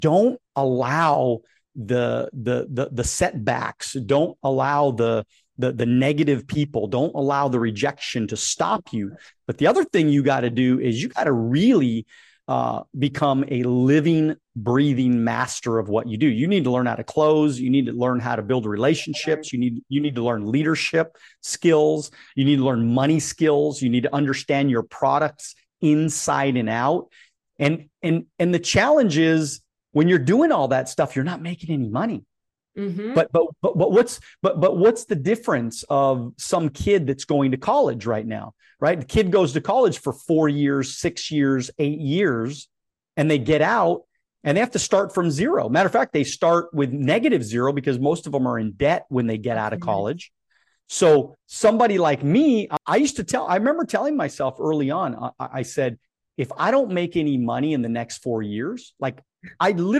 don't allow the setbacks. Don't allow the negative people. Don't allow the rejection to stop you. But the other thing you got to do is you got to really become a living, breathing master of what you do. You need to learn how to close. You need to learn how to build relationships. You need to learn leadership skills. You need to learn money skills. You need to understand your products inside and out. And the challenge is when you're doing all that stuff, you're not making any money. Mm-hmm. But what's the difference of some kid that's going to college right now, right? The kid goes to college for 4 years, 6 years, 8 years, and they get out and they have to start from zero. Matter of fact, they start with -0 because most of them are in debt when they get out of college. So somebody like me, I remember telling myself early on, I said, if I don't make any money in the next 4 years, like I literally